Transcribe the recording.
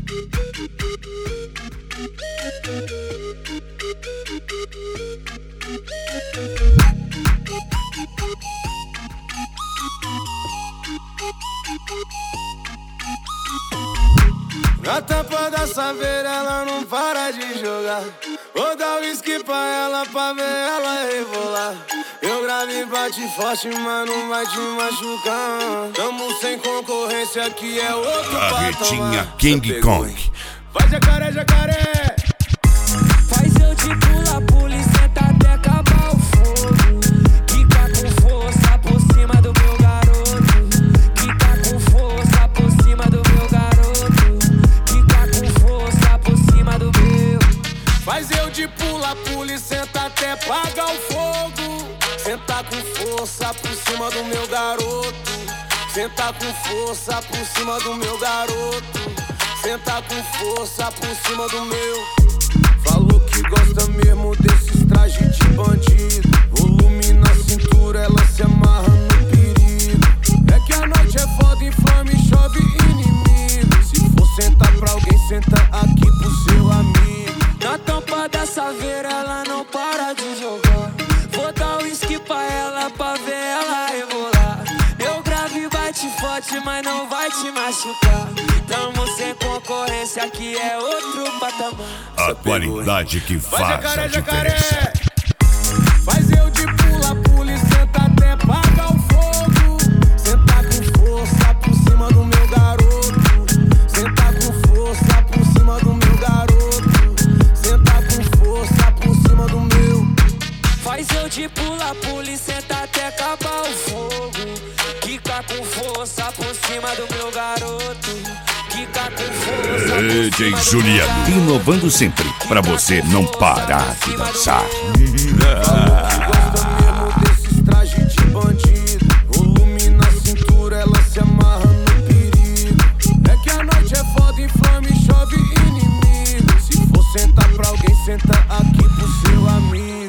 Na tampa da saveira ela não para de jogar. Vou dar whisky pra ela pra ver ela rebolar. Eu gravo e bate forte, mas não vai te machucar. Tamo sem concorrência, que é outro patamar. Carretinha King Kong. Vai jacaré, jacaré. Faz eu te pula e senta até acabar o fogo. Quica com força por cima do meu garoto. Quica com força por cima do meu garoto. Quica com força por cima do meu. Faz eu de pula e senta até apagar o fogo. Senta com força por cima do meu garoto. Senta com força por cima do meu garoto. Senta com força por cima do meu. Falou que gosta mesmo desses trajes de bandido. Volume na cintura, ela se amarra no perigo. É que a noite é foda, inflame, chove inimigo. Se for sentar pra alguém, senta aqui pro seu amigo. Na tampa da saveira ela não para de jogar. Vou dar whisky pra ela pra ver ela rebolar. Eu gravo e bate forte, mas não vai te machucar. Tamo sem concorrência, que é outro patamar. A qualidade que faz jacaré, a diferença. Faz eu de pula e senta até apagar o fogo. Senta com força por cima do meu garoto. Senta com força por cima do meu garoto. Senta com força por cima do meu. Faz eu de pula e senta até acabar o fogo. Quica com força por cima do meu garoto. Quica com força por DJ cima Juliano, do meu inovando sempre, pra você não parar de dançar. Gosta mesmo desses trajes de bandido. Volume na cintura, ela se amarra no perigo. É que a noite é foda, inflame, chove inimigo. Se for sentar pra alguém, senta aqui pro seu amigo.